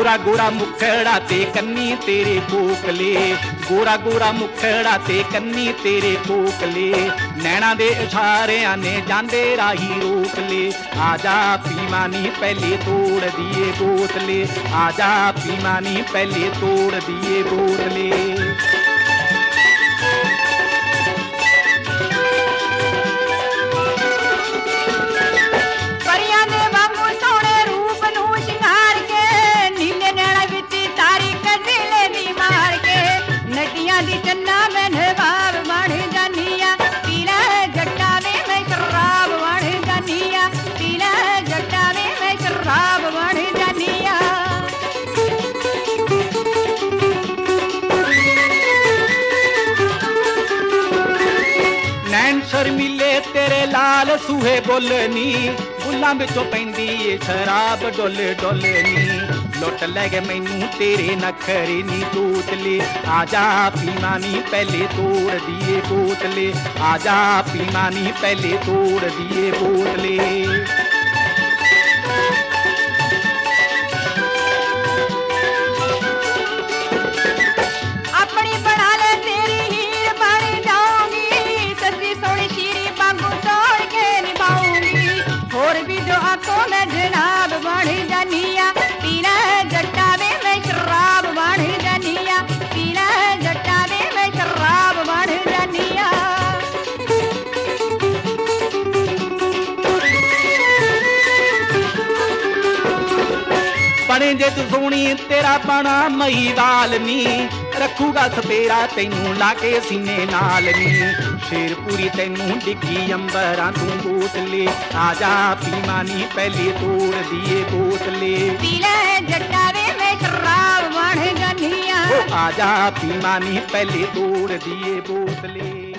गोरा गोरा मुखड़ा ते कन्नी तेरे कोकले, गोरा गोरा मुखड़ा ते कन्नी तेरे कोकले, नैना दे इशारियां ने जांदे राही रोक ले। आजा पीमानी पहले तोड़ दिए बोतले, आजा पीमानी पहले तोड़ दिए बोतले। शर्मीले तेरे लाल सूहे बोलनी, बुल्लां बिचों पैंदी शराब डोल डोलनी। लुट लै गए मैनू तेरे नखरे नी तोतले, आजा पीमानी पहले तोड़ दिए बोतले, आजा पीमानी पहले तोड़ दिए बोतले। जनाब बन जानिया पीला जट्टा वे मैं शराब बन जानिया, पीला जट्टा वे मैं शराब बन जानिया। बने जे तू सोनी तेरा बना मई वाल नी, रखूगा सपेरा तैनू लाके सीने नाल नी। शेरपुरी तैनू डिग्गी अंबरां तू बोतले, आजा पीमानी पहले तोड़ दिए बोतले। पीला जट्टा वे मैं शराब बन जानिया, आजा पीमानी पहले तोड़ दिए बोतले।